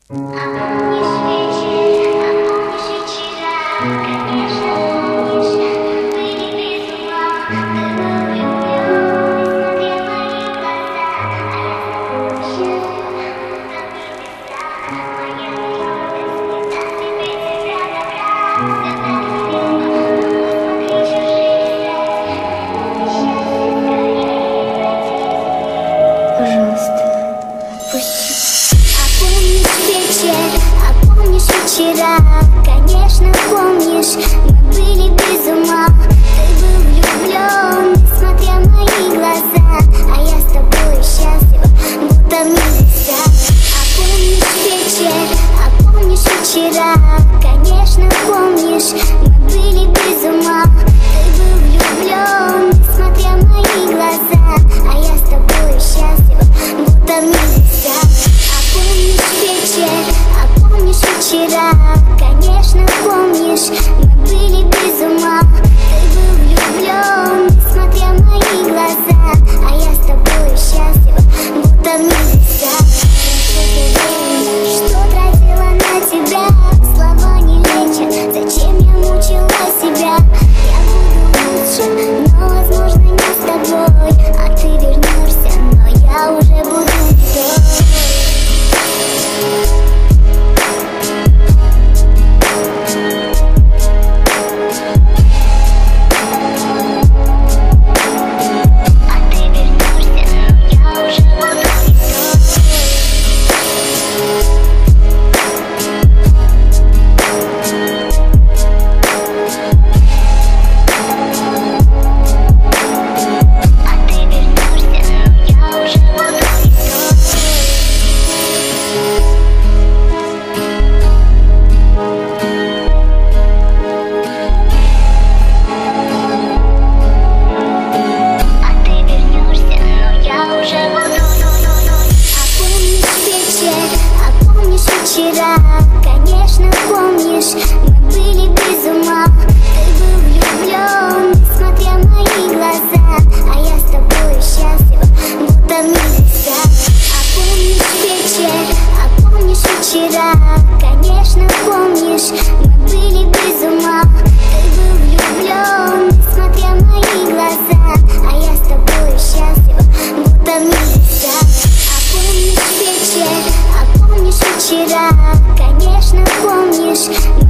Вчера, конечно, помнишь, мы были без ума. Ты был влюблен, несмотря мои глаза, а я с тобой счастлива, будто в небесах. А помнишь вечер, а помнишь вчера, конечно, помнишь, мы были без ума. Ты был влюблен, несмотря мои глаза, а я с тобой счастлива, будто в небесах. А помнишь вечер, а помнишь вчера, конечно, помнишь, мы были без ума. Ты был влюблен, несмотря мои глаза, а я с тобой счастлива, будто в небесах. Что тратила на тебя, слова не лечат, зачем я мучила себя? Я буду лучше, но возможно не с тобой, а ты вернешься, но я уже буду вдвоем. Вчера, конечно, помнишь, мы были без ума. Ты был влюблен, несмотря мои глаза, а я с тобой счастлива, будто в небесах. А помнишь вечер, а помнишь вчера, конечно, помнишь, мы были без ума. Ты был влюблен, несмотря мои глаза, а я с тобой счастлива, будто в небесах. А помнишь вечер, а помнишь вчера, конечно, помнишь.